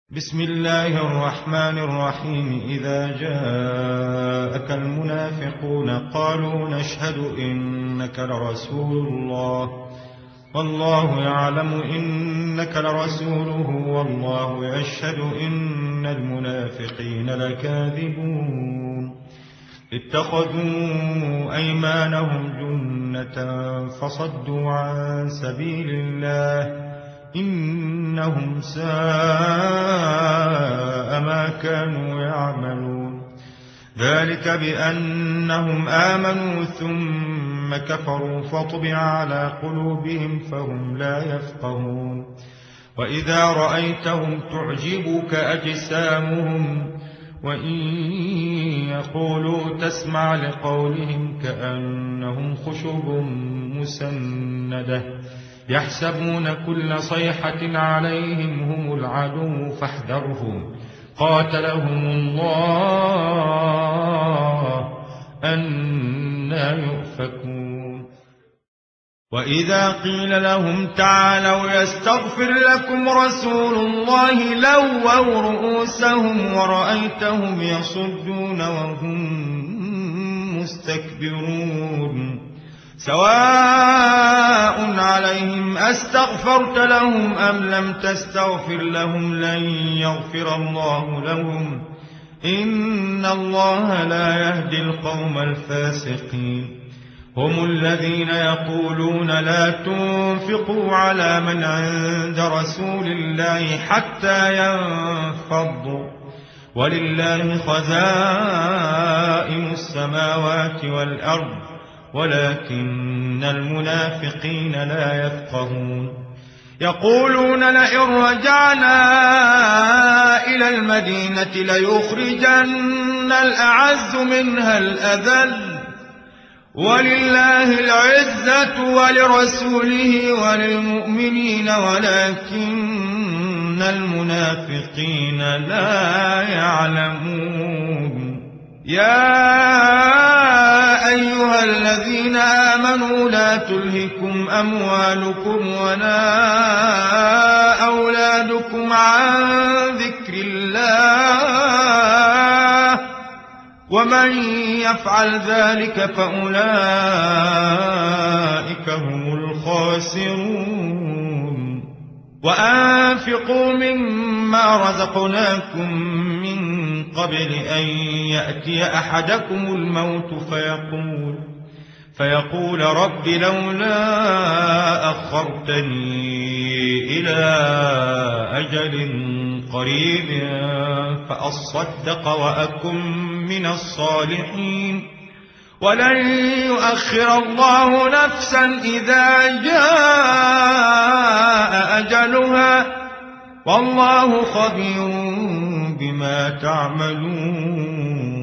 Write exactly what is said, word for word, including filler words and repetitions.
بسم الله الرحمن الرحيم. إذا جاءك المنافقون قالوا نشهد إنك لرسول الله والله يعلم إنك لرسوله والله يشهد إن المنافقين لكاذبون. اتخذوا أيمانهم جنة فصدوا عن سبيل الله إنهم ساء ما كانوا يعملون. ذلك بأنهم آمنوا ثم كفروا فطبع على قلوبهم فهم لا يفقهون. وإذا رأيتهم تعجبك أجسامهم وإن يقولوا تسمع لقولهم كأنهم خشب مسندة يحسبون كل صيحة عليهم هم العدو فاحذرهم قاتلهم الله أنى يؤفكون. وإذا قيل لهم تعالوا يستغفر لكم رسول الله لووا رؤوسهم ورأيتهم يصدون وهم مستكبرون. سواء عليهم أستغفرت لهم أم لم تستغفر لهم لن يغفر الله لهم إن الله لا يهدي القوم الفاسقين. هم الذين يقولون لا تنفقوا على من عند رسول الله حتى ينفضوا ولله خزائن السماوات والأرض ولكن المنافقين لا يفقهون. يقولون لئن رجعنا إلى المدينة ليخرجن الأعز منها الأذل ولله العزة ولرسوله وللمؤمنين ولكن المنافقين لا يعلمون. يا أيها الذين آمنوا لا تلهكم أموالكم ولا أولادكم عن ذكر الله ومن يفعل ذلك فأولئك هم الخاسرون. وأنفقوا مما رزقناكم من قبل أن يأتي أحدكم الموت فيقول, فيقول رب لولا أخرتني إلى أجل قريب فأصدق وأكن من الصالحين ولن يؤخر الله نفسا إذا جاء أجلها والله خبير بما تعملون.